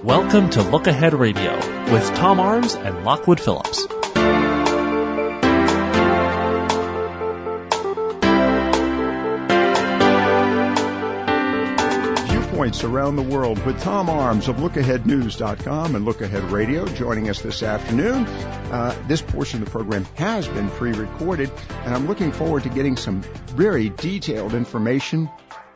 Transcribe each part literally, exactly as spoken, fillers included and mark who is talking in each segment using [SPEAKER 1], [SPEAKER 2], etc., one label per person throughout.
[SPEAKER 1] Welcome to Look Ahead Radio with Tom Arms and Lockwood Phillips.
[SPEAKER 2] Viewpoints around the world with Tom Arms of look ahead news dot com and Look Ahead Radio joining us this afternoon. Uh, this portion of the program has been pre-recorded, and I'm looking forward to getting some very detailed information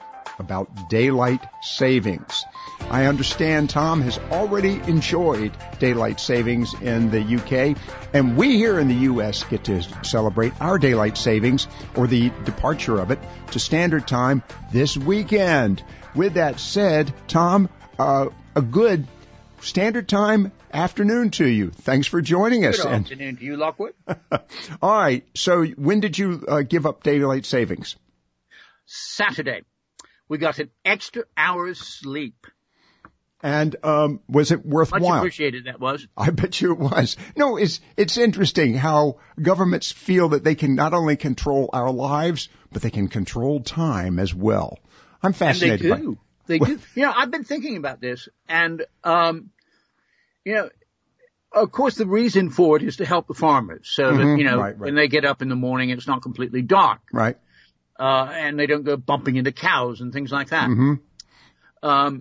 [SPEAKER 2] about daylight savings. I understand Tom has already enjoyed daylight savings in the U K, and we here in the U S get to celebrate our daylight savings, or the departure of it, to standard time this weekend. With that said, Tom, uh, a good standard time afternoon to you. Thanks for joining us.
[SPEAKER 3] Good afternoon to you, Lockwood.
[SPEAKER 2] All right, so when did you uh, give up daylight savings?
[SPEAKER 3] Saturday. We got an extra hour's sleep.
[SPEAKER 2] And um, was it worthwhile?
[SPEAKER 3] Much appreciated that was.
[SPEAKER 2] I bet you it was. No, it's it's interesting how governments feel that they can not only control our lives, but they can control time as well. I'm fascinated.
[SPEAKER 3] And they do. By, they well, do. You know, I've been thinking about this, and um, you know, of course, the reason for it is to help the farmers, so mm-hmm, that you know, right, right. when they get up in the morning, it's not completely dark.
[SPEAKER 2] Right.
[SPEAKER 3] Uh, and they don't go bumping into cows and things like that.
[SPEAKER 2] Mm-hmm.
[SPEAKER 3] Um,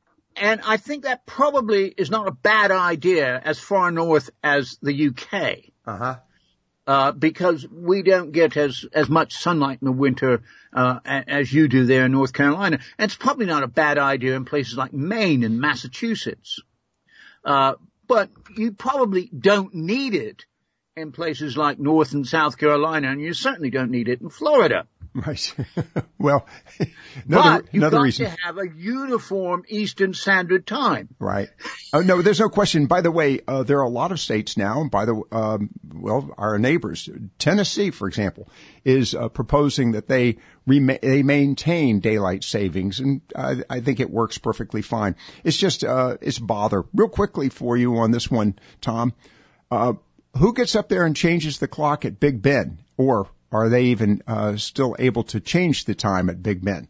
[SPEAKER 3] and I think that probably is not a bad idea as far north as the U K.
[SPEAKER 2] Uh-huh.
[SPEAKER 3] Uh, because we don't get as, as much sunlight in the winter, uh, as you do there in North Carolina. And it's probably not a bad idea in places like Maine and Massachusetts. Uh, but you probably don't need it in places like North and South Carolina, and you certainly don't need it in Florida.
[SPEAKER 2] Right. Well, another,
[SPEAKER 3] but you've
[SPEAKER 2] another
[SPEAKER 3] got
[SPEAKER 2] reason.
[SPEAKER 3] to have a uniform Eastern Standard Time.
[SPEAKER 2] Right. Oh, no, there's no question. By the way, uh, there are a lot of states now, by the, um, well, our neighbors, Tennessee, for example, is uh, proposing that they rema- they maintain daylight savings, and I, I think it works perfectly fine. It's just, uh, it's bother. Real quickly for you on this one, Tom, uh, who gets up there and changes the clock at Big Ben, or are they even uh, still able to change the time at Big Ben?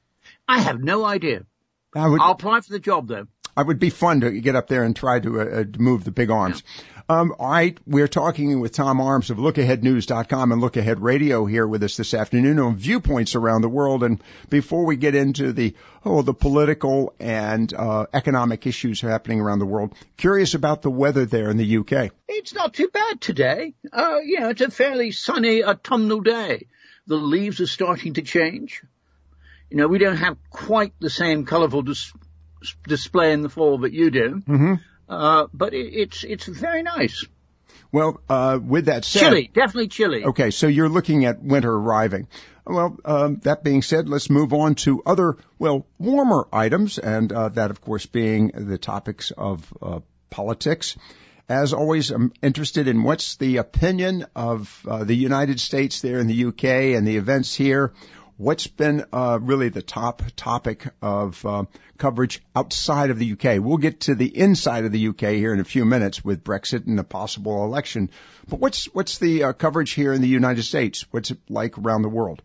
[SPEAKER 3] I have no idea.
[SPEAKER 2] I would,
[SPEAKER 3] I'll apply for the job, though.
[SPEAKER 2] I would be fun to get up there and try to uh, move the big arms. Yeah. Um, all right, we're talking with Tom Arms of look ahead news dot com and Look Ahead Radio here with us this afternoon on Viewpoints around the world. And before we get into the oh the political and uh, economic issues happening around the world, curious about the weather there in the U K.
[SPEAKER 3] It's not too bad today. Uh, you know, it's a fairly sunny autumnal day. The leaves are starting to change. You know, we don't have quite the same colourful dis- display in the fall that you do.
[SPEAKER 2] Mm-hmm.
[SPEAKER 3] Uh, but it, it's, it's very nice.
[SPEAKER 2] Well, uh, with that said.
[SPEAKER 3] Chilly, definitely chilly.
[SPEAKER 2] Okay, so you're looking at winter arriving. Well, um, that being said, let's move on to other, well, warmer items, and uh, that, of course, being the topics of uh, politics. As always, I'm interested in what's the opinion of uh, the United States there in the U K and the events here. What's been uh, really the top topic of uh, coverage outside of the U K? We'll get to the inside of the U K here in a few minutes with Brexit and a possible election. But what's what's the uh, coverage here in the United States? What's it like around the world?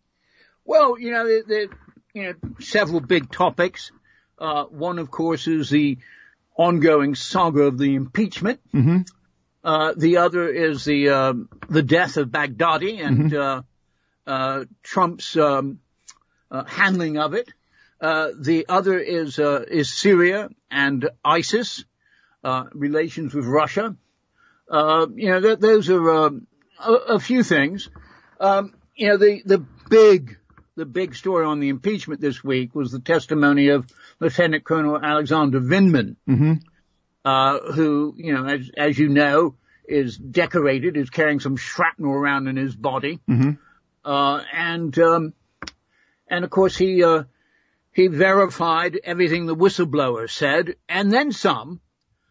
[SPEAKER 3] Well, you know, there, there you know several big topics. Uh, one, of course, is the ongoing saga of the impeachment.
[SPEAKER 2] Mm-hmm.
[SPEAKER 3] Uh, the other is the uh, the death of Baghdadi and. Mm-hmm. Uh, Uh, Trump's um, uh, handling of it. Uh, the other is uh, is Syria and ISIS, uh, relations with Russia. Uh, you know, th- those are um, a, a few things. Um, you know, the the big the big story on the impeachment this week was the testimony of Lieutenant Colonel Alexander Vindman,
[SPEAKER 2] mm-hmm.
[SPEAKER 3] uh, who, you know, as as you know, is decorated, is carrying some shrapnel around in his body.
[SPEAKER 2] Mm-hmm.
[SPEAKER 3] Uh, and, um, and of course he, uh, he verified everything the whistleblower said and then some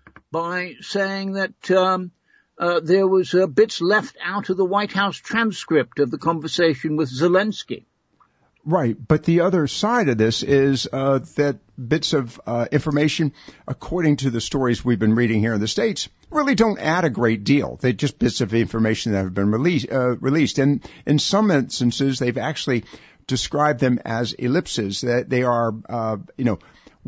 [SPEAKER 3] by saying that, um, uh, there was uh, bits left out of the White House transcript of the conversation with Zelensky.
[SPEAKER 2] Right, but the other side of this is uh, that bits of uh, information, according to the stories we've been reading here in the States, really don't add a great deal. They're just bits of information that have been released. Uh, released, and in some instances, they've actually described them as ellipses. That they are, uh, you know,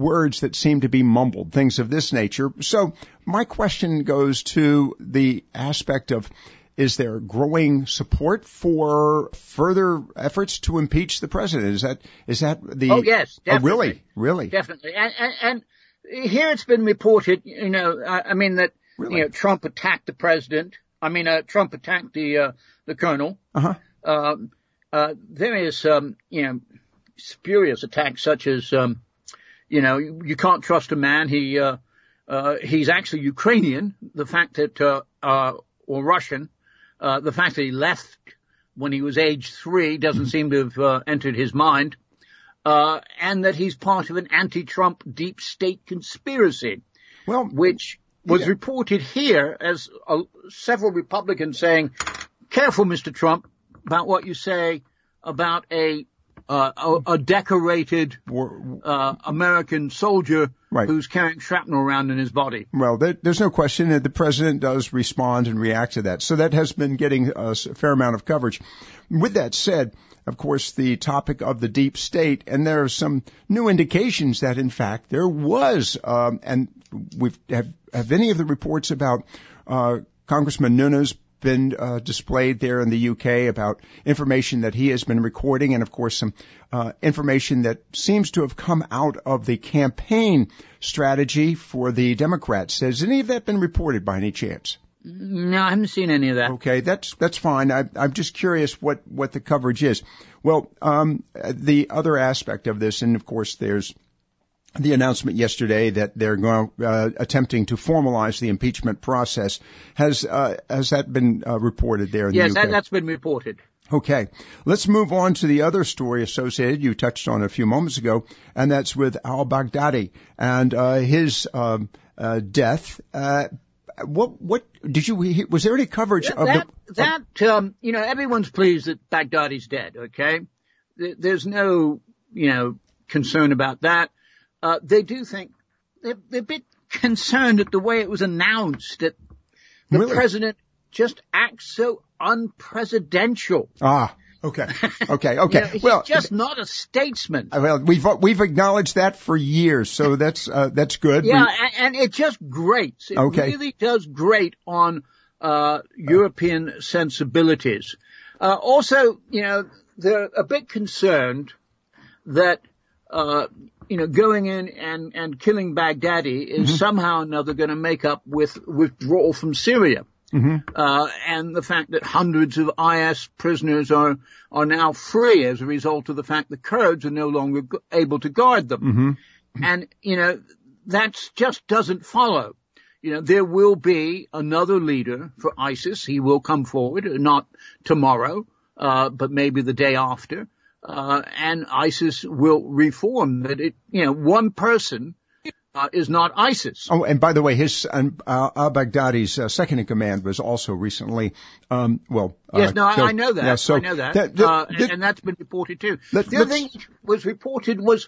[SPEAKER 2] words that seem to be mumbled, things of this nature. So my question goes to the aspect of, is there growing support for further efforts to impeach the president? Is that, is that the...
[SPEAKER 3] Oh, yes, definitely.
[SPEAKER 2] Oh, really? Really?
[SPEAKER 3] Definitely. And, and, and here it's been reported, you know, I, I mean that, really? you know, Trump attacked the president. I mean, uh, Trump attacked the, uh, the colonel.
[SPEAKER 2] Uh-huh.
[SPEAKER 3] Um, uh, there is, um, you know, spurious attacks such as, um, you know, you, you can't trust a man. He, uh, uh, he's actually Ukrainian. The fact that, uh, uh, or Russian. Uh, the fact that he left when he was age three doesn't seem to have uh, entered his mind, uh, and that he's part of an anti-Trump deep state conspiracy,
[SPEAKER 2] well,
[SPEAKER 3] which was
[SPEAKER 2] yeah.
[SPEAKER 3] reported here as uh, several Republicans saying, careful, Mister Trump, about what you say about a uh, a, a decorated uh, American soldier
[SPEAKER 2] right.
[SPEAKER 3] who's carrying shrapnel around in his body.
[SPEAKER 2] Well, there, there's no question that the president does respond and react to that. So that has been getting a fair amount of coverage. With that said, of course, the topic of the deep state, and there are some new indications that, in fact, there was, um, and we've have, have any of the reports about uh, Congressman Nunes been uh, displayed there in the U K about information that he has been recording, and of course some uh, information that seems to have come out of the campaign strategy for the Democrats. Has any of that been reported by any chance?
[SPEAKER 3] No, I haven't seen any of that.
[SPEAKER 2] Okay, that's that's fine. I, I'm just curious what, what the coverage is. Well, um, the other aspect of this, and of course there's the announcement yesterday that they're going uh, attempting to formalize the impeachment process. Has uh, has that been uh, reported there in
[SPEAKER 3] yes,
[SPEAKER 2] the U K?
[SPEAKER 3] Yes, that, that's been reported.
[SPEAKER 2] Okay. Let's move on to the other story associated. You touched on it a few moments ago, and that's with al-Baghdadi and uh, his um, uh, death. Uh, what what did you? Was there any coverage
[SPEAKER 3] that,
[SPEAKER 2] of
[SPEAKER 3] that,
[SPEAKER 2] the?
[SPEAKER 3] That um, you know, everyone's pleased that Baghdadi's dead. Okay, there's no you know concern about that. Uh, they do think they're, they're a bit concerned at the way it was announced that the
[SPEAKER 2] really?
[SPEAKER 3] president just acts so unpresidential.
[SPEAKER 2] Ah, okay, okay, okay.
[SPEAKER 3] You know, he's
[SPEAKER 2] well,
[SPEAKER 3] just not a statesman.
[SPEAKER 2] Well, we've we've acknowledged that for years, so that's uh, that's good.
[SPEAKER 3] Yeah,
[SPEAKER 2] we,
[SPEAKER 3] and, and it just grates. It
[SPEAKER 2] okay.
[SPEAKER 3] really does grate on uh European sensibilities. Uh, also, you know, they're a bit concerned that. Uh, you know, going in and, and killing Baghdadi is mm-hmm. somehow or another going to make up with withdrawal from Syria.
[SPEAKER 2] Mm-hmm. Uh,
[SPEAKER 3] and the fact that hundreds of I S prisoners are, are now free as a result of the fact the Kurds are no longer g- able to guard them.
[SPEAKER 2] Mm-hmm.
[SPEAKER 3] And, you know, that just doesn't follow. You know, there will be another leader for ISIS. He will come forward, not tomorrow, uh, but maybe the day after. Uh, and ISIS will reform that it, you know, one person, uh, is not ISIS.
[SPEAKER 2] Oh, and by the way, his, uh, al-Baghdadi's uh, second in command was also recently, um, well,
[SPEAKER 3] yes,
[SPEAKER 2] uh,
[SPEAKER 3] no, I,
[SPEAKER 2] killed.
[SPEAKER 3] I know that.
[SPEAKER 2] Yeah, so
[SPEAKER 3] I know that.
[SPEAKER 2] that, that,
[SPEAKER 3] uh,
[SPEAKER 2] that
[SPEAKER 3] and that's been reported too.
[SPEAKER 2] Let,
[SPEAKER 3] the other thing which was reported was,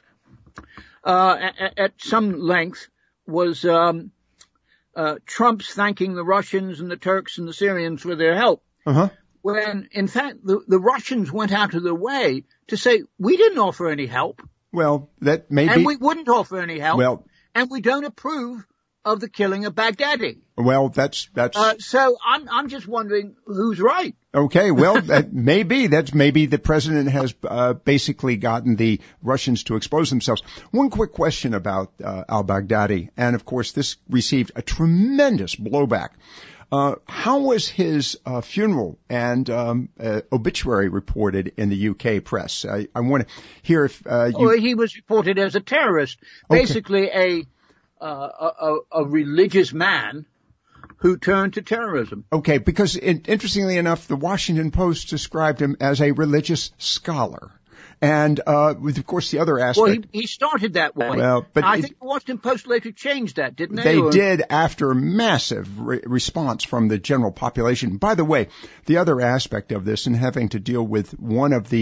[SPEAKER 3] uh, at, at some length was, um, uh, Trump's thanking the Russians and the Turks and the Syrians for their help.
[SPEAKER 2] Uh-huh.
[SPEAKER 3] When, in fact, the, the Russians went out of their way to say, we didn't offer any help.
[SPEAKER 2] Well, that may
[SPEAKER 3] and
[SPEAKER 2] be.
[SPEAKER 3] we wouldn't offer any help.
[SPEAKER 2] Well,
[SPEAKER 3] and we don't approve of the killing of Baghdadi.
[SPEAKER 2] Well, that's, that's.
[SPEAKER 3] Uh, so I'm, I'm just wondering who's right.
[SPEAKER 2] Okay, well, that may be. That's maybe the president has uh, basically gotten the Russians to expose themselves. One quick question about uh, al-Baghdadi, and of course this received a tremendous blowback. Uh, how was his uh, funeral and um, uh, obituary reported in the U K press? I, I want to hear if uh, you...
[SPEAKER 3] Well, he was reported as a terrorist,
[SPEAKER 2] okay.
[SPEAKER 3] basically a, uh, a a religious man who turned to terrorism.
[SPEAKER 2] Okay, because in, interestingly enough, the Washington Post described him as a religious scholar. And, uh, with, of course, the other aspect.
[SPEAKER 3] Well, he, he started that way.
[SPEAKER 2] Well, but
[SPEAKER 3] I
[SPEAKER 2] it,
[SPEAKER 3] think the Washington Post later changed that, didn't they?
[SPEAKER 2] They
[SPEAKER 3] or?
[SPEAKER 2] did after massive re- response from the general population. By the way, the other aspect of this and having to deal with one of the,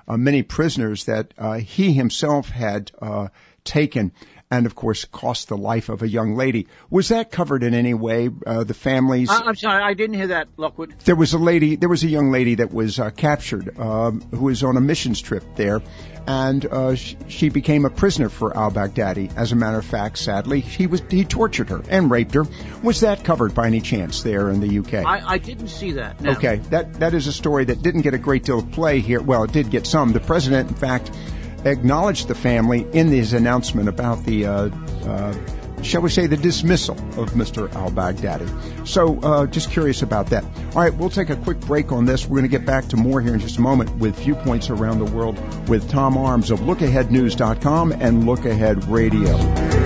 [SPEAKER 2] uh, many prisoners that uh, he himself had uh, taken, and of course cost the life of a young lady. Was that covered in any way? Uh, the families?
[SPEAKER 3] Uh, I'm sorry, I didn't hear that, Lockwood.
[SPEAKER 2] There was a lady, there was a young lady that was uh, captured, um, who was on a missions trip there, and uh, she, she became a prisoner for al-Baghdadi. As a matter of fact, sadly, he was he tortured her and raped her. Was that covered by any chance there in the U K?
[SPEAKER 3] I, I didn't see that. No.
[SPEAKER 2] Okay, that that is a story that didn't get a great deal of play here. Well, it did get some. The president, in fact, acknowledged the family in his announcement about the, uh, uh, shall we say, the dismissal of Mister al-Baghdadi. So uh, just curious about that. All right, we'll take a quick break on this. We're going to get back to more here in just a moment with viewpoints around the world with Tom Arms of look ahead news dot com and Look Ahead Radio.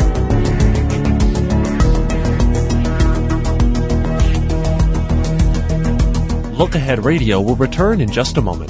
[SPEAKER 1] Look Ahead Radio will return in just a moment.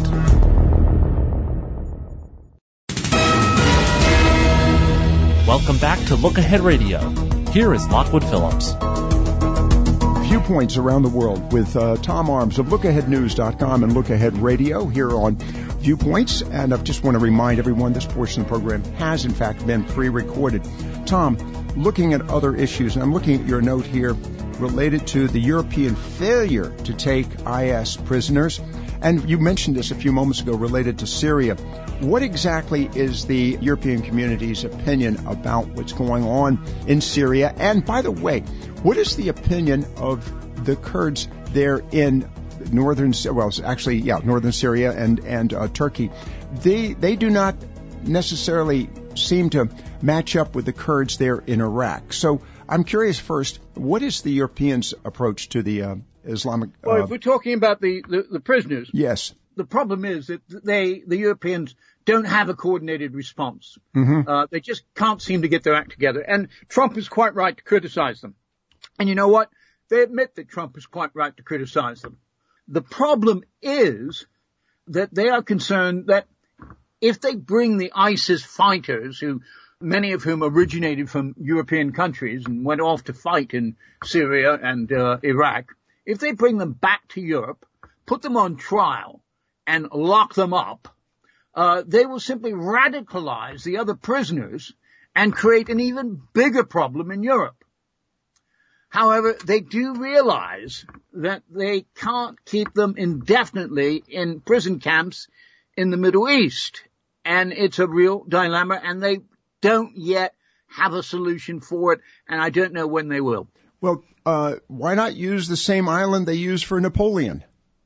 [SPEAKER 1] Welcome back to Look Ahead Radio. Here is Lockwood Phillips.
[SPEAKER 2] Viewpoints around the world with uh, Tom Arms of look ahead news dot com and Look Ahead Radio here on Viewpoints. And I just want to remind everyone this portion of the program has, in fact, been pre-recorded. Tom, looking at other issues, and I'm looking at your note here related to the European failure to take I S prisoners. And you mentioned this a few moments ago related to Syria. What exactly is the European community's opinion about what's going on in Syria? And by the way, what is the opinion of the Kurds there in northern, well, actually, yeah, northern Syria and, and uh, Turkey? They, they do not necessarily seem to match up with the Kurds there in Iraq. So I'm curious first, what is the Europeans' approach to the uh, Islamic... Uh,
[SPEAKER 3] well, if we're talking about the, the, the prisoners...
[SPEAKER 2] Yes.
[SPEAKER 3] The problem is that they, the Europeans, don't have a coordinated response.
[SPEAKER 2] Mm-hmm.
[SPEAKER 3] Uh, they just can't seem to get their act together. And Trump is quite right to criticize them. And you know what? They admit that Trump is quite right to criticize them. The problem is that they are concerned that if they bring the ISIS fighters, who many of whom originated from European countries and went off to fight in Syria and uh, Iraq, if they bring them back to Europe, put them on trial, and lock them up, uh, they will simply radicalize the other prisoners and create an even bigger problem in Europe. However, they do realize that they can't keep them indefinitely in prison camps in the Middle East. And it's a real dilemma, and they don't yet have a solution for it, and I don't know when they will.
[SPEAKER 2] Well, uh, why not use the same island they used for Napoleon?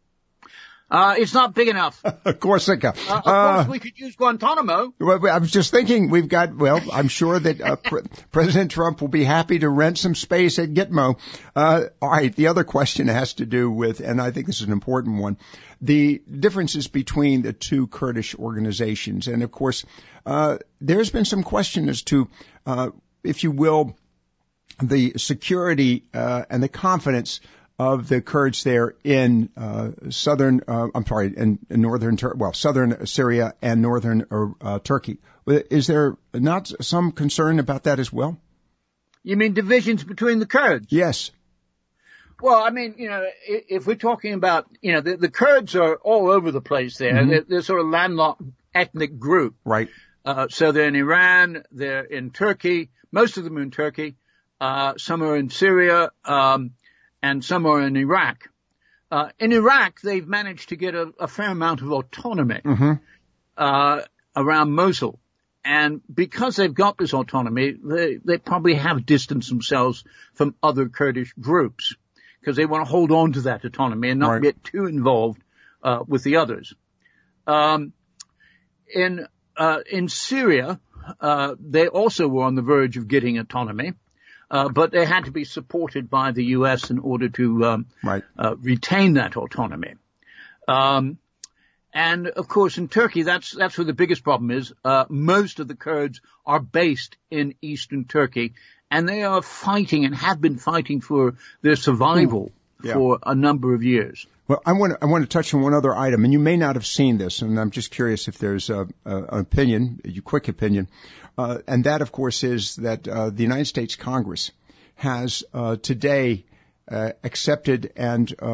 [SPEAKER 3] Uh, it's not big enough.
[SPEAKER 2] Corsica.
[SPEAKER 3] Uh, of
[SPEAKER 2] uh,
[SPEAKER 3] course, we could use Guantanamo.
[SPEAKER 2] Well, I was just thinking, we've got, well, I'm sure that uh, Pre- President Trump will be happy to rent some space at Gitmo. Uh, all right, the other question has to do with, and I think this is an important one, the differences between the two Kurdish organizations. And, of course, uh, there's been some question as to, uh, if you will, the security uh, and the confidence of the Kurds there in uh, southern, uh, I'm sorry, in, in northern, Tur- well, southern Syria and northern uh, Turkey. Is there not some concern about that as well?
[SPEAKER 3] You mean divisions between the Kurds?
[SPEAKER 2] Yes.
[SPEAKER 3] Well, I mean, you know, if we're talking about, you know, the, the Kurds are all over the place there. Mm-hmm. They're, they're sort of landlocked ethnic group.
[SPEAKER 2] Right.
[SPEAKER 3] Uh, so they're in Iran, they're in Turkey, most of them are in Turkey, uh, some are in Syria, um, and some are in Iraq. Uh, in Iraq, they've managed to get a, a fair amount of autonomy,
[SPEAKER 2] mm-hmm.
[SPEAKER 3] uh, around Mosul. And because they've got this autonomy, they, they probably have distanced themselves from other Kurdish groups because they want to hold on to that autonomy and not
[SPEAKER 2] right.
[SPEAKER 3] get too involved, uh, with the others. Um, in, uh, in Syria, uh, they also were on the verge of getting autonomy. Uh, but they had to be supported by the U S in order to um,
[SPEAKER 2] right.
[SPEAKER 3] uh, retain that autonomy. Um, and of course, in Turkey, that's that's where the biggest problem is. Uh, most of the Kurds are based in eastern Turkey, and they are fighting and have been fighting for their survival
[SPEAKER 2] yeah.
[SPEAKER 3] for a number of years.
[SPEAKER 2] Well, I want to, I want to touch on one other item, and you may not have seen this, and I'm just curious if there's a, a, an opinion, a quick opinion. Uh, and that, of course, is that uh, the United States Congress has uh, today uh, accepted and uh,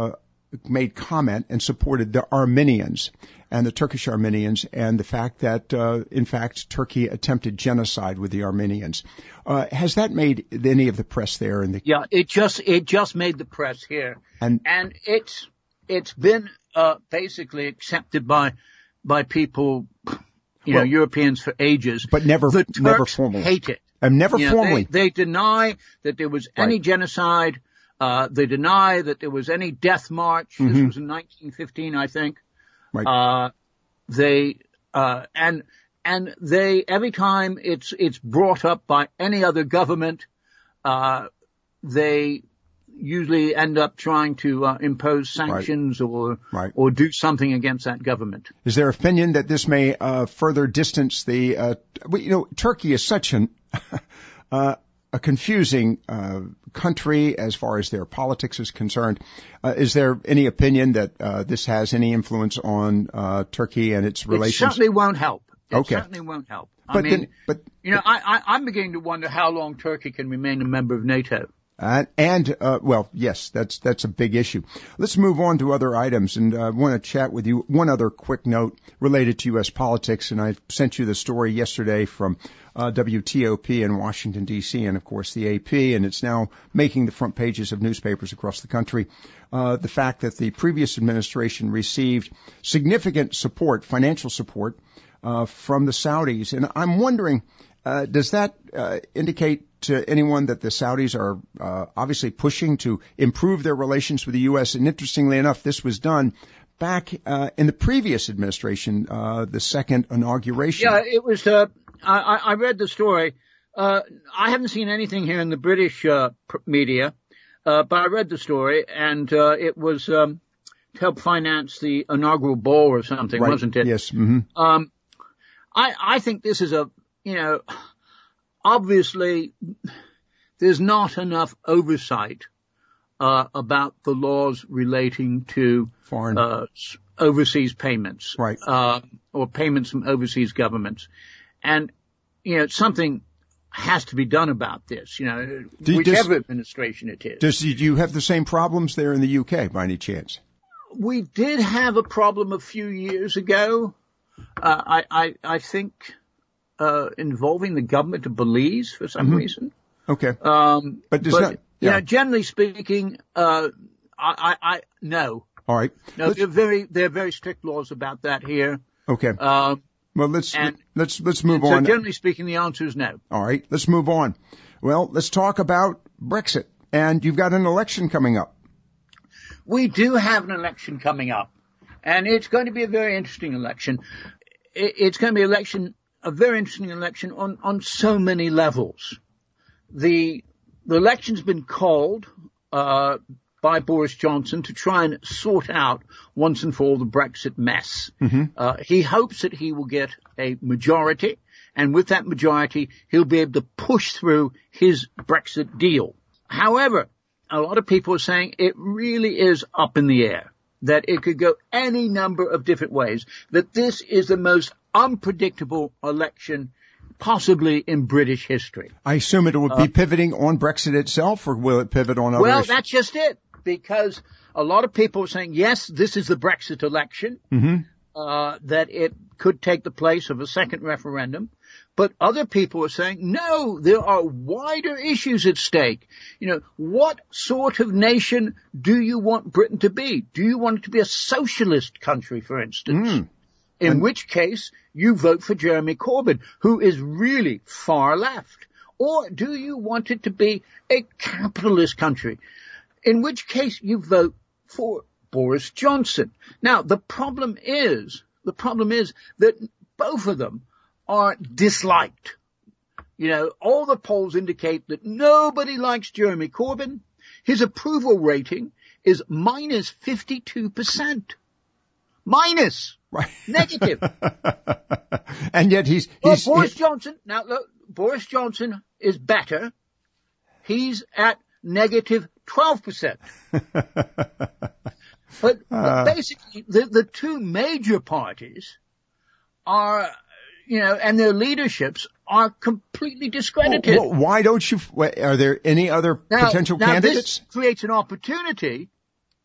[SPEAKER 2] made comment and supported the Armenians and the Turkish Armenians and the fact that, uh, in fact, Turkey attempted genocide with the Armenians. Uh, has that made any of the press there? In the
[SPEAKER 3] yeah, it just it just made the press here,
[SPEAKER 2] and
[SPEAKER 3] and it's it's been uh, basically accepted by by people, you
[SPEAKER 2] well,
[SPEAKER 3] know, Europeans for ages,
[SPEAKER 2] but never
[SPEAKER 3] the Turks
[SPEAKER 2] never formally
[SPEAKER 3] hate it.
[SPEAKER 2] And never
[SPEAKER 3] you know,
[SPEAKER 2] formally.
[SPEAKER 3] They, they deny that there was any
[SPEAKER 2] right.
[SPEAKER 3] genocide. Uh, they deny that there was any death march.
[SPEAKER 2] Mm-hmm.
[SPEAKER 3] This was in nineteen fifteen, I think.
[SPEAKER 2] Right.
[SPEAKER 3] Uh, they, uh, and, and they, every time it's, it's brought up by any other government, uh, they usually end up trying to, uh, impose sanctions
[SPEAKER 2] right.
[SPEAKER 3] or,
[SPEAKER 2] right.
[SPEAKER 3] or do something against that government.
[SPEAKER 2] Is there opinion that this may, uh, further distance the, uh, you know, Turkey is such an, uh, a confusing uh, country as far as their politics is concerned. Uh, is there any opinion that uh, this has any influence on uh, Turkey and its relations?
[SPEAKER 3] It certainly won't help. It
[SPEAKER 2] okay.
[SPEAKER 3] certainly won't help.
[SPEAKER 2] But
[SPEAKER 3] I mean,
[SPEAKER 2] then, but
[SPEAKER 3] you know, I, I, I'm beginning to wonder how long Turkey can remain a member of NATO.
[SPEAKER 2] Uh, and, uh, well, yes, that's, that's a big issue. Let's move on to other items, and I uh, want to chat with you. One other quick note related to U S politics, and I sent you the story yesterday from, uh, W T O P in Washington, D C, and of course the A P, and it's now making the front pages of newspapers across the country. Uh, the fact that the previous administration received significant support, financial support, uh, from the Saudis. And I'm wondering, uh, does that, uh, indicate to anyone that the Saudis are uh, obviously pushing to improve their relations with the U S? And interestingly enough, this was done back uh, in the previous administration, uh, the second inauguration.
[SPEAKER 3] Yeah, it was. Uh, I, I read the story. Uh, I haven't seen anything here in the British uh, media, uh, but I read the story, and uh, it was um, to help finance the inaugural ball or something,
[SPEAKER 2] right.
[SPEAKER 3] wasn't it?
[SPEAKER 2] Yes. Mm-hmm.
[SPEAKER 3] Um, I, I think this is a, you know. Obviously, there's not enough oversight uh, about the laws relating to
[SPEAKER 2] foreign
[SPEAKER 3] uh, overseas payments,
[SPEAKER 2] right?
[SPEAKER 3] Uh, or payments from overseas governments, and you know something has to be done about this. You know,
[SPEAKER 2] do,
[SPEAKER 3] whichever
[SPEAKER 2] does,
[SPEAKER 3] administration it is.
[SPEAKER 2] Does do you have the same problems there in the U K by any chance?
[SPEAKER 3] We did have a problem a few years ago. Uh, I, I I think. Uh, involving the government of Belize for some
[SPEAKER 2] mm-hmm. reason.
[SPEAKER 3] Okay.
[SPEAKER 2] Um, but does
[SPEAKER 3] but,
[SPEAKER 2] not, yeah.
[SPEAKER 3] you know, generally speaking, uh, I, I, I, no.
[SPEAKER 2] All right.
[SPEAKER 3] No, there are very, there are very strict laws about that here.
[SPEAKER 2] Okay.
[SPEAKER 3] Um,
[SPEAKER 2] well, let's,
[SPEAKER 3] and,
[SPEAKER 2] let's, let's move
[SPEAKER 3] so
[SPEAKER 2] on.
[SPEAKER 3] So generally speaking, the answer is no.
[SPEAKER 2] All right. Let's move on. Well, let's talk about Brexit. And you've got an election coming up.
[SPEAKER 3] We do have an election coming up. And it's going to be a very interesting election. It, it's going to be an election a very interesting election on, on so many levels. The, the election's been called, uh, by Boris Johnson to try and sort out once and for all the Brexit mess.
[SPEAKER 2] Mm-hmm.
[SPEAKER 3] Uh, he hopes that he will get a majority, and with that majority, he'll be able to push through his Brexit deal. However, a lot of people are saying it really is up in the air, that it could go any number of different ways, that this is the most unpredictable election possibly in British history.
[SPEAKER 2] I assume it will be uh, pivoting on Brexit itself, or will it pivot on other
[SPEAKER 3] Well,
[SPEAKER 2] issues?
[SPEAKER 3] That's just it, because a lot of people are saying, yes, this is the Brexit election,
[SPEAKER 2] mm-hmm.
[SPEAKER 3] uh, that it could take the place of a second referendum. But other people are saying, no, there are wider issues at stake. You know, what sort of nation do you want Britain to be? Do you want it to be a socialist country, for instance?
[SPEAKER 2] Mm.
[SPEAKER 3] In
[SPEAKER 2] and-
[SPEAKER 3] which case, you vote for Jeremy Corbyn, who is really far left. Or do you want it to be a capitalist country? In which case, you vote for Boris Johnson. Now, the problem is, the problem is that both of them are disliked. You know, all the polls indicate that nobody likes Jeremy Corbyn. His approval rating is minus fifty-two percent. Minus.
[SPEAKER 2] Right.
[SPEAKER 3] Negative.
[SPEAKER 2] And yet he's,
[SPEAKER 3] well,
[SPEAKER 2] he's
[SPEAKER 3] Boris
[SPEAKER 2] he,
[SPEAKER 3] Johnson, now look, Boris Johnson is better. He's at negative twelve percent. But,
[SPEAKER 2] uh,
[SPEAKER 3] but basically, the, the two major parties are, you know, and their leaderships are completely discredited.
[SPEAKER 2] Well, why don't you, are there any other
[SPEAKER 3] now,
[SPEAKER 2] potential
[SPEAKER 3] now
[SPEAKER 2] candidates?
[SPEAKER 3] This creates an opportunity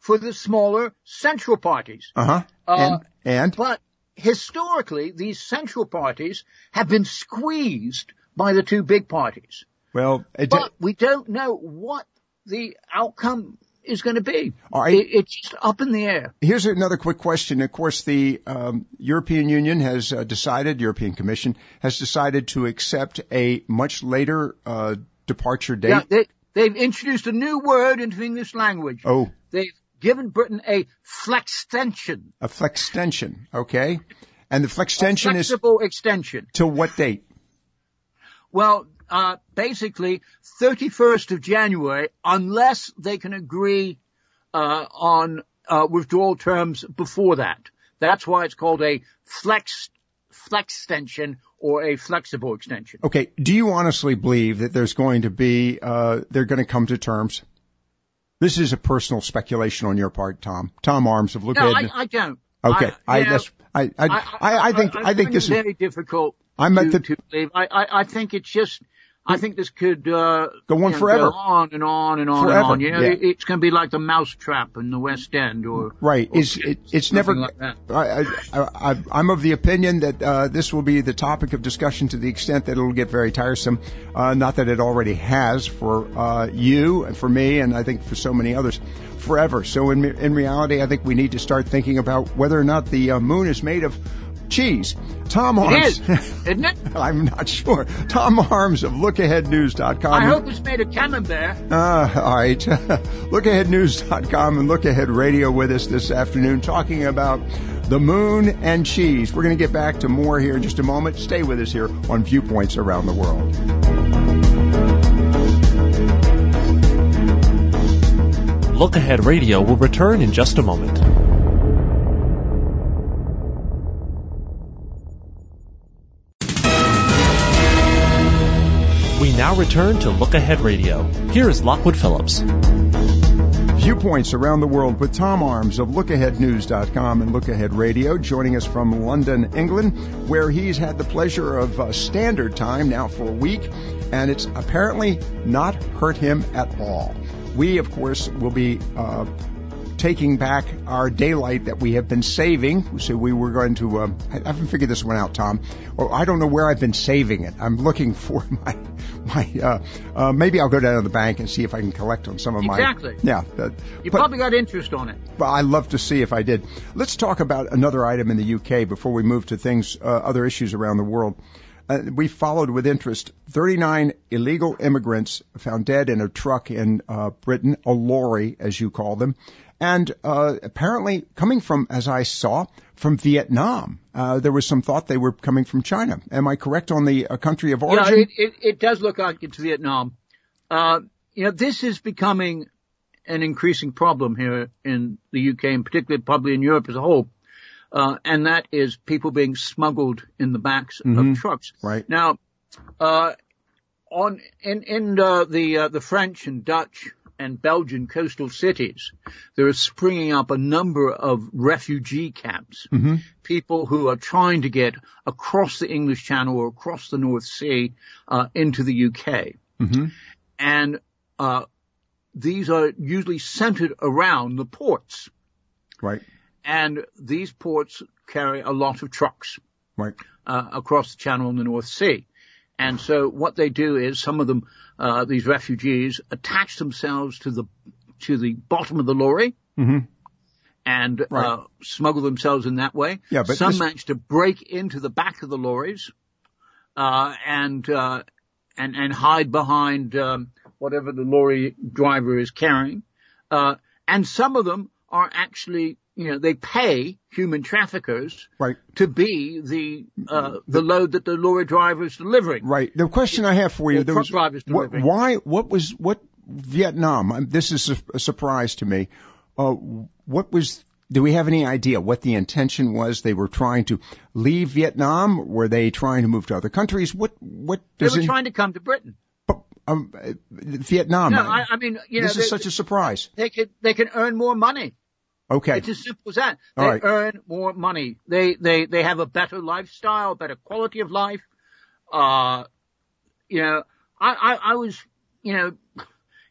[SPEAKER 3] for the smaller central parties.
[SPEAKER 2] Uh-huh.
[SPEAKER 3] Uh,
[SPEAKER 2] and, and?
[SPEAKER 3] But historically, these central parties have been squeezed by the two big parties.
[SPEAKER 2] Well, it
[SPEAKER 3] but we don't know what the outcome is going to be.
[SPEAKER 2] All right.
[SPEAKER 3] It, it's just up in the air.
[SPEAKER 2] Here's another quick question. Of course, the um, European Union has uh, decided, European Commission has decided to accept a much later uh, departure date.
[SPEAKER 3] Yeah, they, they've introduced a new word into the English language.
[SPEAKER 2] Oh.
[SPEAKER 3] They've given Britain a flextension.
[SPEAKER 2] A flextension, okay. And the flextension
[SPEAKER 3] a flexible is extension.
[SPEAKER 2] Till what date?
[SPEAKER 3] Well, uh, basically thirty-first of January, unless they can agree uh, on uh, withdrawal terms before that. That's why it's called a flex flextension or a flexible extension.
[SPEAKER 2] Okay. Do you honestly believe that there's going to be uh they're going to come to terms? This is a personal speculation on your part, Tom. Tom Arms of Look
[SPEAKER 3] No,
[SPEAKER 2] Ahead.
[SPEAKER 3] I, I don't.
[SPEAKER 2] Okay.
[SPEAKER 3] I,
[SPEAKER 2] I,
[SPEAKER 3] know,
[SPEAKER 2] that's, I, I, I, I, I think, I, I think this is
[SPEAKER 3] very difficult
[SPEAKER 2] I'm
[SPEAKER 3] to,
[SPEAKER 2] at the,
[SPEAKER 3] to believe. I, I, I think it's just, I think this could, uh,
[SPEAKER 2] go on
[SPEAKER 3] you know,
[SPEAKER 2] forever.
[SPEAKER 3] Go on and on and on
[SPEAKER 2] forever.
[SPEAKER 3] and on. You know,
[SPEAKER 2] yeah.
[SPEAKER 3] it, it's going to be like the Mousetrap in the West End or.
[SPEAKER 2] Right.
[SPEAKER 3] Or
[SPEAKER 2] it's, it, it's never,
[SPEAKER 3] like that.
[SPEAKER 2] I, I, I, I'm of the opinion that, uh, this will be the topic of discussion to the extent that it'll get very tiresome. Uh, not that it already has for, uh, you and for me and I think for so many others forever. So in, in reality, I think we need to start thinking about whether or not the uh, moon is made of cheese. Tom Arms.
[SPEAKER 3] It is, isn't it?
[SPEAKER 2] I'm not sure. Tom Arms of look ahead news dot com.
[SPEAKER 3] I hope it's made of camembert.
[SPEAKER 2] Uh, all right. look ahead news dot com and Look Ahead Radio with us this afternoon talking about the moon and cheese. We're going to get back to more here in just a moment. Stay with us here on Viewpoints Around the World.
[SPEAKER 1] Look Ahead Radio will return in just a moment. We now return to Look Ahead Radio. Here is Lockwood Phillips.
[SPEAKER 2] Viewpoints Around the World with Tom Arms of look ahead news dot com and Look Ahead Radio, joining us from London, England, where he's had the pleasure of uh, standard time now for a week, and it's apparently not hurt him at all. We, of course, will be uh, taking back our daylight that we have been saving. So we were going to, uh, I haven't figured this one out, Tom. Or I don't know where I've been saving it. I'm looking for my, my, uh, uh, maybe I'll go down to the bank and see if I can collect on some of my.
[SPEAKER 3] Exactly.
[SPEAKER 2] Yeah. Uh,
[SPEAKER 3] you
[SPEAKER 2] but,
[SPEAKER 3] probably got interest on it.
[SPEAKER 2] But I'd love to see if I did. Let's talk about another item in the U K before we move to things, uh, other issues around the world. Uh, we followed with interest thirty-nine illegal immigrants found dead in a truck in uh, Britain, a lorry, as you call them, and uh, apparently coming from, as I saw, from Vietnam. Uh, there was some thought they were coming from China. Am I correct on the uh, country of origin?
[SPEAKER 3] Yeah, it, it, it does look like it's Vietnam. Uh, you know, this is becoming an increasing problem here in the U K, and particularly probably in Europe as a whole. Uh, and that is people being smuggled in the backs
[SPEAKER 2] mm-hmm.
[SPEAKER 3] of trucks.
[SPEAKER 2] Right.
[SPEAKER 3] Now, uh, on, in, in, uh, the, uh, the French and Dutch and Belgian coastal cities, there are springing up a number of refugee camps.
[SPEAKER 2] Mm-hmm.
[SPEAKER 3] People who are trying to get across the English Channel or across the North Sea, uh, into the U K.
[SPEAKER 2] Mm-hmm.
[SPEAKER 3] And, uh, these are usually centered around the ports.
[SPEAKER 2] Right.
[SPEAKER 3] And these ports carry a lot of trucks
[SPEAKER 2] right.
[SPEAKER 3] uh, across the Channel and the North Sea. And so what they do is some of them, uh, these refugees, attach themselves to the to the bottom of the lorry
[SPEAKER 2] mm-hmm.
[SPEAKER 3] and
[SPEAKER 2] right.
[SPEAKER 3] uh, smuggle themselves in that way.
[SPEAKER 2] Yeah, but
[SPEAKER 3] some
[SPEAKER 2] this...
[SPEAKER 3] manage to break into the back of the lorries uh, and uh, and and hide behind um, whatever the lorry driver is carrying. Uh, and some of them are actually, you know, they pay human traffickers
[SPEAKER 2] right.
[SPEAKER 3] to be the uh, the load that the lorry driver is delivering.
[SPEAKER 2] Right. The question I have for you,
[SPEAKER 3] or
[SPEAKER 2] there
[SPEAKER 3] truck
[SPEAKER 2] was
[SPEAKER 3] drivers
[SPEAKER 2] what,
[SPEAKER 3] delivering.
[SPEAKER 2] why? What was what Vietnam? This is a, a surprise to me. Uh, what was? Do we have any idea what the intention was? They were trying to leave Vietnam. Were they trying to move to other countries? What? What
[SPEAKER 3] They
[SPEAKER 2] does
[SPEAKER 3] were
[SPEAKER 2] it?
[SPEAKER 3] trying to come to Britain.
[SPEAKER 2] Um, uh, Vietnam.
[SPEAKER 3] No, I, I mean, you know,
[SPEAKER 2] this
[SPEAKER 3] they,
[SPEAKER 2] is such a surprise.
[SPEAKER 3] They could they can earn more money.
[SPEAKER 2] Okay.
[SPEAKER 3] It's as simple as that. They
[SPEAKER 2] All right.
[SPEAKER 3] earn more money. They, they, they have a better lifestyle, better quality of life. Uh, you know, I, I, I was, you know,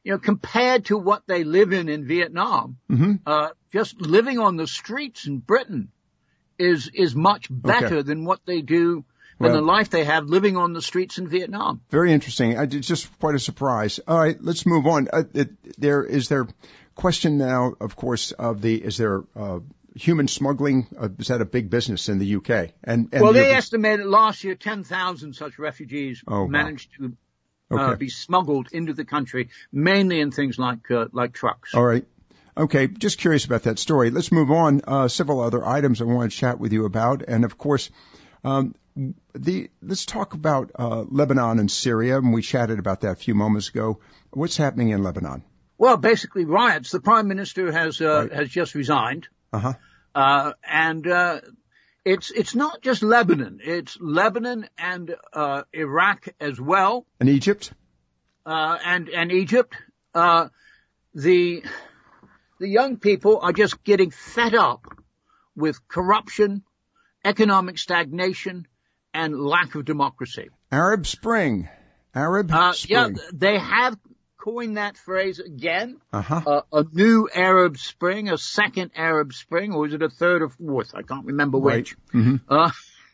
[SPEAKER 3] you know, compared to what they live in in Vietnam,
[SPEAKER 2] mm-hmm.
[SPEAKER 3] uh, just living on the streets in Britain is is much better
[SPEAKER 2] okay.
[SPEAKER 3] than what they do than
[SPEAKER 2] well,
[SPEAKER 3] the life they have living on the streets in Vietnam.
[SPEAKER 2] Very interesting. It's just quite a surprise. All right, let's move on. Uh, it, there is there question now, of course, of the is there uh, human smuggling? Uh, is that a big business in the U K? And, and
[SPEAKER 3] well, they
[SPEAKER 2] the,
[SPEAKER 3] estimated last year ten thousand such refugees
[SPEAKER 2] oh,
[SPEAKER 3] managed
[SPEAKER 2] wow.
[SPEAKER 3] to
[SPEAKER 2] okay.
[SPEAKER 3] uh, be smuggled into the country, mainly in things like uh, like trucks.
[SPEAKER 2] All right. Okay, just curious about that story. Let's move on. Uh, several other items I want to chat with you about, and of course, um, the let's talk about uh, Lebanon and Syria. And we chatted about that a few moments ago. What's happening in Lebanon?
[SPEAKER 3] Well, basically riots. The prime minister has uh,
[SPEAKER 2] right.
[SPEAKER 3] has just resigned,
[SPEAKER 2] uh-huh.
[SPEAKER 3] uh and uh, it's it's not just Lebanon. It's Lebanon and uh, Iraq as well,
[SPEAKER 2] and Egypt,
[SPEAKER 3] uh, and and Egypt. Uh, the The young people are just getting fed up with corruption, economic stagnation, and lack of democracy.
[SPEAKER 2] Arab Spring. Arab
[SPEAKER 3] uh,
[SPEAKER 2] Spring.
[SPEAKER 3] Yeah, they have coined that phrase again.
[SPEAKER 2] Uh-huh.
[SPEAKER 3] Uh, a new Arab Spring, a second Arab Spring, or is it a third or fourth? I can't remember
[SPEAKER 2] right.
[SPEAKER 3] which.
[SPEAKER 2] Mm-hmm.
[SPEAKER 3] Uh,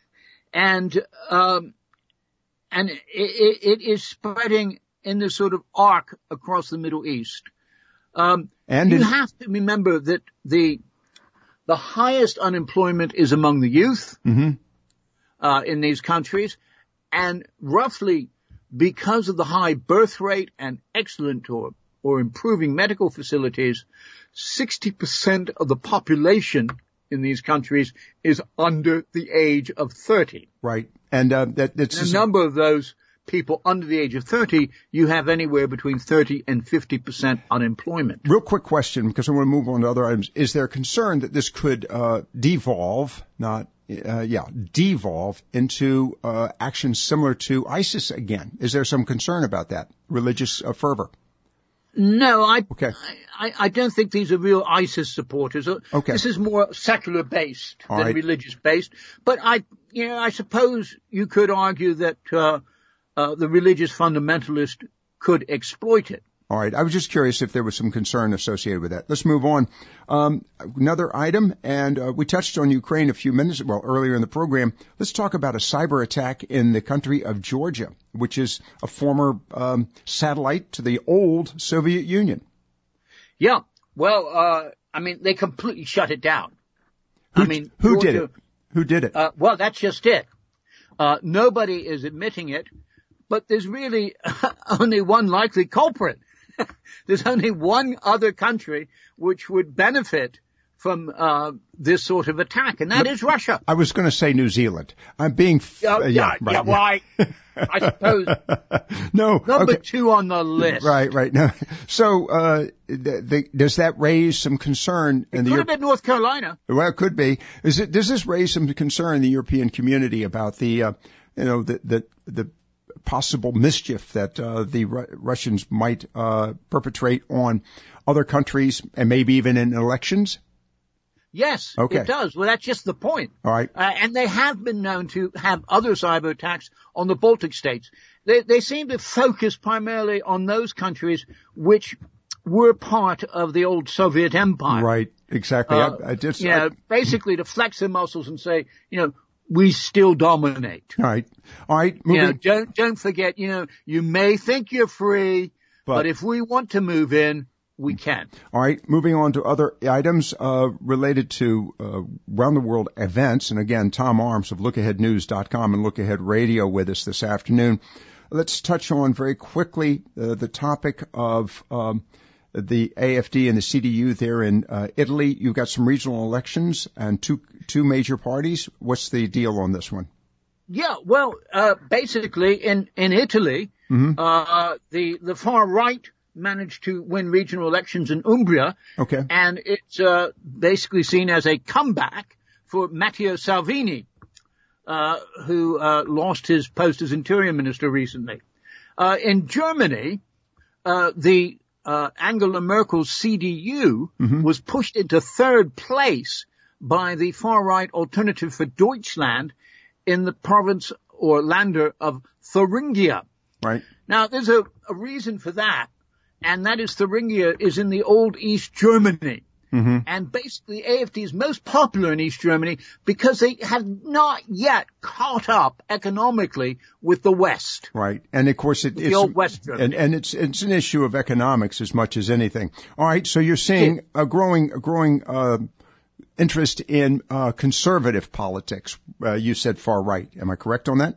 [SPEAKER 3] and um, and it, it, it is spreading in this sort of arc across the Middle East. Um,
[SPEAKER 2] and
[SPEAKER 3] you
[SPEAKER 2] in-
[SPEAKER 3] have to remember that the the highest unemployment is among the youth
[SPEAKER 2] mm-hmm.
[SPEAKER 3] uh, in these countries, and roughly because of the high birth rate and excellent or or improving medical facilities, sixty percent of the population in these countries is under the age of thirty.
[SPEAKER 2] Right, and uh, that that's
[SPEAKER 3] and a number of those people under the age of thirty, you have anywhere between thirty and fifty percent unemployment.
[SPEAKER 2] Real quick question, because I want to move on to other items. Is there concern that this could uh, devolve, not, uh, yeah, devolve into uh, actions similar to ISIS again? Is there some concern about that, religious uh, fervor?
[SPEAKER 3] No, I,
[SPEAKER 2] okay.
[SPEAKER 3] I, I don't think these are real ISIS supporters.
[SPEAKER 2] Okay.
[SPEAKER 3] This is more secular based
[SPEAKER 2] All
[SPEAKER 3] than
[SPEAKER 2] right.
[SPEAKER 3] religious based. But I, you know, I suppose you could argue that, uh, Uh, the religious fundamentalist could exploit it.
[SPEAKER 2] All right. I was just curious if there was some concern associated with that. Let's move on. Um, another item, and uh, we touched on Ukraine a few minutes, well, earlier in the program. Let's talk about a cyber attack in the country of Georgia, which is a former um, satellite to the old Soviet Union.
[SPEAKER 3] Yeah. Well, uh, I mean, they completely shut it down.
[SPEAKER 2] Who,
[SPEAKER 3] I mean,
[SPEAKER 2] who
[SPEAKER 3] Georgia,
[SPEAKER 2] did it? Who did it?
[SPEAKER 3] Uh, well, that's just it. Uh, nobody is admitting it. But there's really only one likely culprit. There's only one other country which would benefit from uh, this sort of attack, and that
[SPEAKER 2] no,
[SPEAKER 3] is Russia.
[SPEAKER 2] I was going to say New Zealand. I'm being... F-
[SPEAKER 3] uh,
[SPEAKER 2] uh,
[SPEAKER 3] yeah,
[SPEAKER 2] yeah, right,
[SPEAKER 3] yeah, well, I, I suppose...
[SPEAKER 2] no,
[SPEAKER 3] Number
[SPEAKER 2] okay.
[SPEAKER 3] two on the list.
[SPEAKER 2] Right, right. No. So, uh, the, the, does that raise some concern?
[SPEAKER 3] It
[SPEAKER 2] in the
[SPEAKER 3] could have been North Carolina.
[SPEAKER 2] Well, it could be. Is it? Does this raise some concern in the European community about the, uh, you know, the the the possible mischief that uh, the Ru- Russians might uh, perpetrate on other countries and maybe even in elections?
[SPEAKER 3] Yes,
[SPEAKER 2] okay.
[SPEAKER 3] It does. Well, that's just the point.
[SPEAKER 2] All right.
[SPEAKER 3] Uh, and they have been known to have other cyber attacks on the Baltic states. They, they seem to focus primarily on those countries which were part of the old Soviet Empire.
[SPEAKER 2] Right, exactly.
[SPEAKER 3] Uh,
[SPEAKER 2] I, I just,
[SPEAKER 3] you know,
[SPEAKER 2] I,
[SPEAKER 3] basically to flex their muscles and say, you know, we still dominate.
[SPEAKER 2] All right. All right. Moving.
[SPEAKER 3] You know, don't, don't forget, you know, you may think you're free, but, but if we want to move in, we can.
[SPEAKER 2] All right. Moving on to other items, uh, related to, uh, round the world events. And again, Tom Arms of look ahead news dot com and Look Ahead Radio with us this afternoon. Let's touch on very quickly, uh, the topic of, um, the A F D and the C D U there in uh, Italy. You've got some regional elections and two two major parties. What's the deal on this one?
[SPEAKER 3] Yeah, well, uh, basically in in Italy,
[SPEAKER 2] mm-hmm.
[SPEAKER 3] uh, the the far right managed to win regional elections in Umbria.
[SPEAKER 2] Okay,
[SPEAKER 3] and it's uh, basically seen as a comeback for Matteo Salvini, uh, who uh, lost his post as Interior Minister recently. Uh, in Germany, uh, the Uh, Angela Merkel's C D U
[SPEAKER 2] mm-hmm.
[SPEAKER 3] was pushed into third place by the far-right Alternative for Deutschland in the province or Länder of Thuringia.
[SPEAKER 2] Right.
[SPEAKER 3] Now, there's a, a reason for that, and that is Thuringia, is in the old East Germany.
[SPEAKER 2] Mm-hmm.
[SPEAKER 3] And basically, A F D is most popular in East Germany because they have not yet caught up economically with the West.
[SPEAKER 2] Right. And of course, it, it's,
[SPEAKER 3] the old West Germany.
[SPEAKER 2] and, and it's, it's an issue of economics as much as anything. All right. So you're seeing a growing, a growing, uh, interest in, uh, conservative politics. Uh, you said far right. Am I correct on that?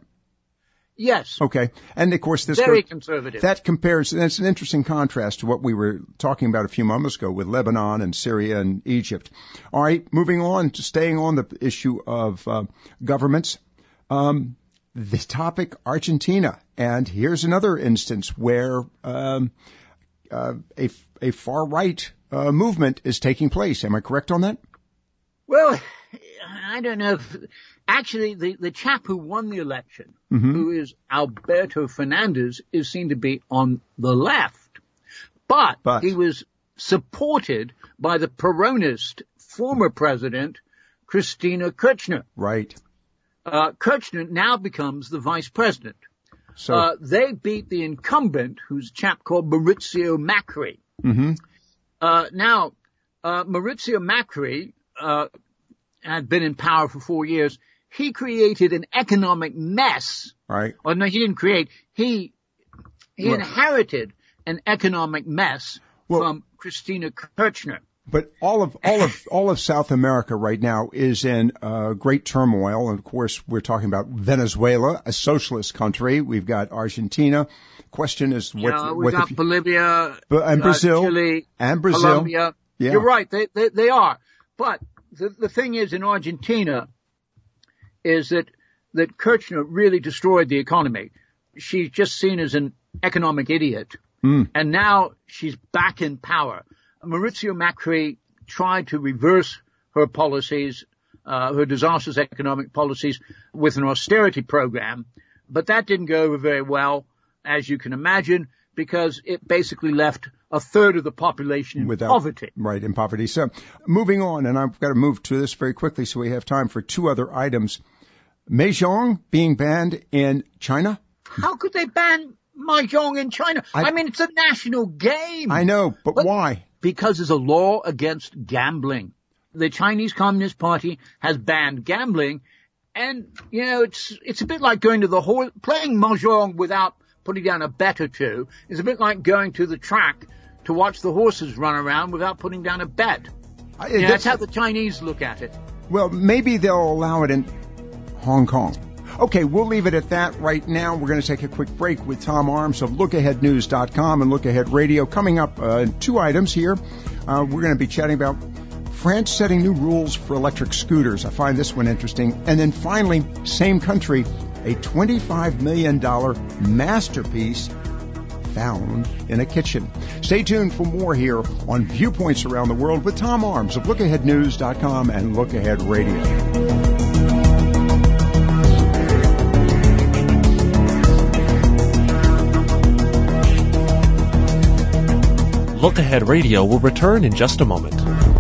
[SPEAKER 3] Yes.
[SPEAKER 2] Okay. And of course, this
[SPEAKER 3] very
[SPEAKER 2] goes,
[SPEAKER 3] conservative.
[SPEAKER 2] That compares, and it's an interesting contrast to what we were talking about a few moments ago with Lebanon and Syria and Egypt. All right. Moving on to staying on the issue of uh, governments. Um, the topic Argentina, and here's another instance where um, uh, a a far right uh, movement is taking place. Am I correct on that?
[SPEAKER 3] Well, I don't know. If, actually, the, the chap who won the election,
[SPEAKER 2] mm-hmm.
[SPEAKER 3] who is Alberto Fernandez, is seen to be on the left. But,
[SPEAKER 2] but
[SPEAKER 3] he was supported by the Peronist former president, Cristina Kirchner.
[SPEAKER 2] Right.
[SPEAKER 3] Uh, Kirchner now becomes the vice president.
[SPEAKER 2] So
[SPEAKER 3] uh, they beat the incumbent, who's a chap called Maurizio Macri.
[SPEAKER 2] Mm-hmm.
[SPEAKER 3] Uh, now, uh, Maurizio Macri, uh, had been in power for four years. He created an economic mess.
[SPEAKER 2] Right.
[SPEAKER 3] Or no, he didn't create. He, he
[SPEAKER 2] well,
[SPEAKER 3] inherited an economic mess
[SPEAKER 2] well,
[SPEAKER 3] from Cristina Kirchner.
[SPEAKER 2] But all of, all of, all of South America right now is in, uh, great turmoil. And of course, we're talking about Venezuela, a socialist country. We've got Argentina. Question is what,
[SPEAKER 3] yeah, we've
[SPEAKER 2] what
[SPEAKER 3] got
[SPEAKER 2] the,
[SPEAKER 3] Bolivia,
[SPEAKER 2] and Brazil,
[SPEAKER 3] uh, Chile,
[SPEAKER 2] and Brazil.
[SPEAKER 3] Colombia.
[SPEAKER 2] Yeah.
[SPEAKER 3] You're right. They, they, they are. But the, the thing is in Argentina is that, that Kirchner really destroyed the economy. She's just seen as an economic idiot.
[SPEAKER 2] Mm.
[SPEAKER 3] And now she's back in power. Maurizio Macri tried to reverse her policies, uh, her disastrous economic policies with an austerity program, but that didn't go over very well, as you can imagine, because it basically left a third of the population in
[SPEAKER 2] Without,
[SPEAKER 3] poverty.
[SPEAKER 2] Right, in poverty. So moving on, and I've got to move to this very quickly so we have time for two other items. Mahjong being banned in China?
[SPEAKER 3] How could they ban Mahjong in China? I, I mean, it's a national game.
[SPEAKER 2] I know, but, but why?
[SPEAKER 3] Because there's a law against gambling. The Chinese Communist Party has banned gambling, and, you know, it's it's a bit like going to the horse, playing Mahjong without putting down a bet or two is a bit like going to the track to watch the horses run around without putting down a bet.
[SPEAKER 2] I,
[SPEAKER 3] You know, that's how the Chinese look at it.
[SPEAKER 2] Well, maybe they'll allow it in Hong Kong. Okay, we'll leave it at that right now. We're going to take a quick break with Tom Arms of look ahead news dot com and Look Ahead Radio. Coming up, uh, two items here. Uh, we're going to be chatting about France setting new rules for electric scooters. I find this one interesting. And then finally, same country, a twenty-five million dollars masterpiece found in a kitchen. Stay tuned for more here on Viewpoints Around the World with Tom Arms of look ahead news dot com and Look Ahead Radio.
[SPEAKER 1] Look Ahead Radio will return in just a moment.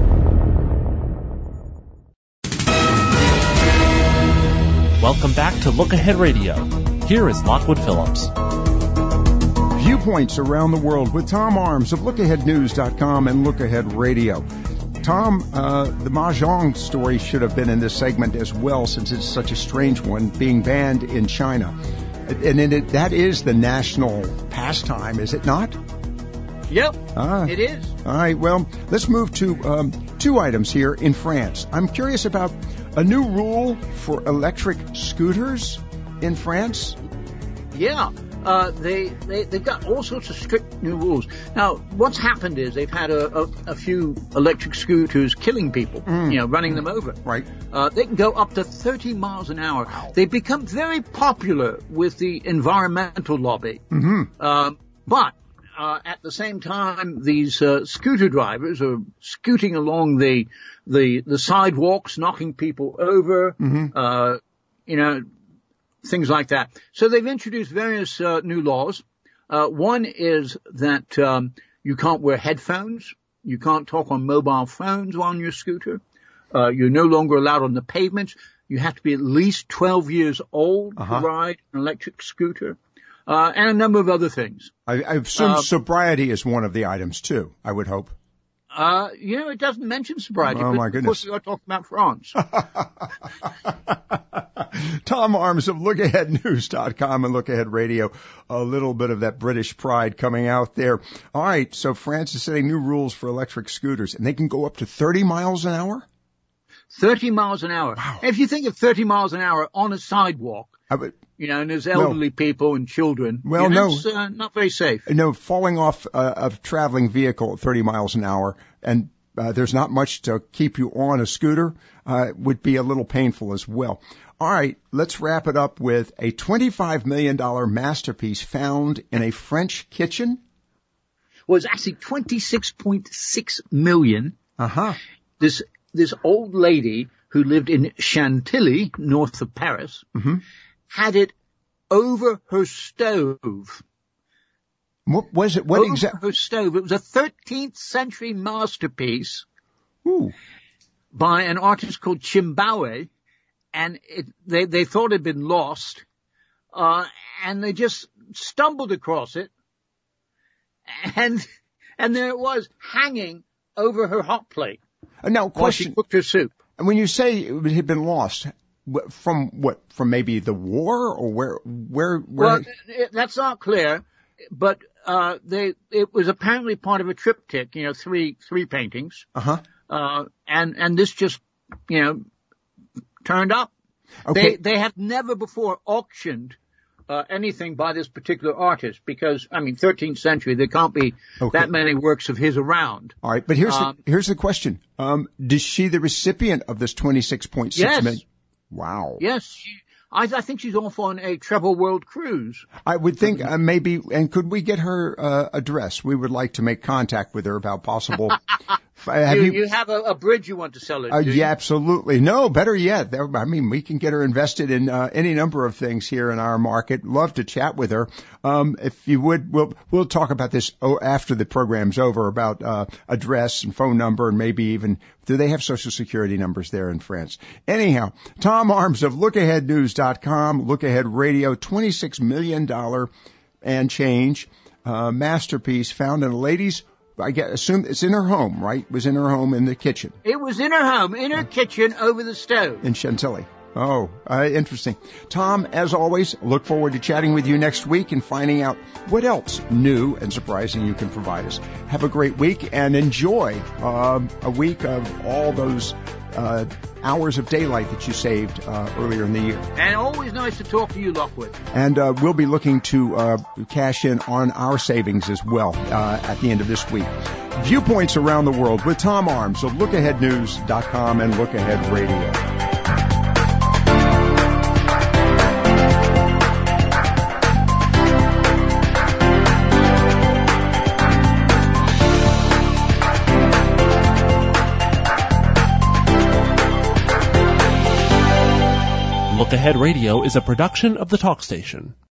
[SPEAKER 1] Welcome back to Look Ahead Radio. Here is Lockwood Phillips.
[SPEAKER 2] Viewpoints Around the World with Tom Arms of look ahead news dot com and Look Ahead Radio. Tom, uh, the Mahjong story should have been in this segment as well, since it's such a strange one, being banned in China. And it, that is the national pastime, is it not?
[SPEAKER 3] Yep,
[SPEAKER 2] ah,
[SPEAKER 3] it is.
[SPEAKER 2] All right, well, let's move to um, two items here in France. I'm curious about a new rule for electric scooters in France.
[SPEAKER 3] Yeah, uh, they, they, they've got all sorts of strict new rules. Now, what's happened is they've had a, a, a few electric scooters killing people,
[SPEAKER 2] mm.
[SPEAKER 3] you know, running them over.
[SPEAKER 2] Right.
[SPEAKER 3] Uh, they can go up to thirty miles an hour. Wow. They've become very popular with the environmental lobby.
[SPEAKER 2] Mm-hmm.
[SPEAKER 3] Um, but Uh, at the same time, these uh, scooter drivers are scooting along the the the sidewalks, knocking people over,
[SPEAKER 2] mm-hmm.
[SPEAKER 3] uh, you know, things like that. So they've introduced various uh, new laws. Uh, one is that um, you can't wear headphones, you can't talk on mobile phones on your scooter. Uh, you're no longer allowed on the pavements. You have to be at least twelve years old uh-huh. to ride an electric scooter. uh, and a number of other things.
[SPEAKER 2] I, I assume
[SPEAKER 3] uh,
[SPEAKER 2] sobriety is one of the items too, I would hope.
[SPEAKER 3] Uh, you know, it doesn't mention sobriety.
[SPEAKER 2] Oh,
[SPEAKER 3] but
[SPEAKER 2] my goodness.
[SPEAKER 3] Of course, we are talking about France.
[SPEAKER 2] Tom Arms of look ahead news dot com and Look Ahead Radio. A little bit of that British pride coming out there. All right, so France is setting new rules for electric scooters, and they can go up to thirty miles an hour?
[SPEAKER 3] thirty miles an hour.
[SPEAKER 2] Wow.
[SPEAKER 3] If you think of thirty miles an hour on a sidewalk,
[SPEAKER 2] I would,
[SPEAKER 3] you know, and there's elderly
[SPEAKER 2] no.
[SPEAKER 3] people and children,
[SPEAKER 2] well,
[SPEAKER 3] you know,
[SPEAKER 2] no.
[SPEAKER 3] it's uh, not very safe.
[SPEAKER 2] No, falling off uh, a traveling vehicle at thirty miles an hour and uh, there's not much to keep you on a scooter uh, would be a little painful as well. All right, let's wrap it up with a twenty-five million dollars masterpiece found in a French kitchen.
[SPEAKER 3] Well, it's actually twenty-six point six million.
[SPEAKER 2] Uh-huh.
[SPEAKER 3] This, this old lady who lived in Chantilly, north of Paris,
[SPEAKER 2] mm-hmm.
[SPEAKER 3] had it over her stove.
[SPEAKER 2] What was it? What
[SPEAKER 3] over
[SPEAKER 2] exactly?
[SPEAKER 3] her stove. It was a thirteenth century masterpiece
[SPEAKER 2] Ooh.
[SPEAKER 3] by an artist called Chimbawe, and it, they, they thought it had been lost, uh, and they just stumbled across it, and, and there it was, hanging over her hot plate.
[SPEAKER 2] Uh, now,
[SPEAKER 3] while
[SPEAKER 2] question.
[SPEAKER 3] she cooked her soup.
[SPEAKER 2] When you say it had been lost, wh- from what? From maybe the war, or where? Where? where
[SPEAKER 3] Well, it, that's not clear, but uh they it was apparently part of a triptych, you know, three three paintings.
[SPEAKER 2] uh-huh.
[SPEAKER 3] Uh and and this just, you know, turned up.
[SPEAKER 2] Okay.
[SPEAKER 3] They they have never before auctioned uh anything by this particular artist because, I mean, thirteenth century, there can't be
[SPEAKER 2] Okay.
[SPEAKER 3] that many works of his around.
[SPEAKER 2] All right, but here's
[SPEAKER 3] Um,
[SPEAKER 2] the, here's the question. Um, is she the recipient of this twenty-six point six
[SPEAKER 3] Yes.
[SPEAKER 2] million? Wow.
[SPEAKER 3] Yes, she, I, I think she's off on a travel world cruise.
[SPEAKER 2] I would think uh, maybe, and could we get her uh, address? We would like to make contact with her about possible. have
[SPEAKER 3] you,
[SPEAKER 2] you,
[SPEAKER 3] you have a, a bridge you want to sell her.
[SPEAKER 2] uh,
[SPEAKER 3] do you?
[SPEAKER 2] yeah, absolutely. No, better yet. There, I mean, we can get her invested in uh, any number of things here in our market. Love to chat with her. Um, if you would, we'll we'll talk about this oh, after the program's over about uh, address and phone number and maybe even do they have social security numbers there in France? Anyhow, Tom Arms of look ahead news dot com, Look Ahead Radio, twenty-six million dollars and change uh, masterpiece found in a lady's. I guess, assume it's in her home, right? It was in her home in the kitchen
[SPEAKER 3] It was in her home, in her kitchen, over the stove.
[SPEAKER 2] in Chantilly. Oh, uh, interesting. Tom, as always, look forward to chatting with you next week and finding out what else new and surprising you can provide us. Have a great week and enjoy uh, a week of all those uh, hours of daylight that you saved uh, earlier in the year.
[SPEAKER 3] And always nice to talk to you, Lockwood.
[SPEAKER 2] And uh, we'll be looking to uh, cash in on our savings as well uh, at the end of this week. Viewpoints around the world with Tom Arms of look ahead news dot com and Look Ahead Radio.
[SPEAKER 1] Look Ahead Radio is a production of the Talk Station.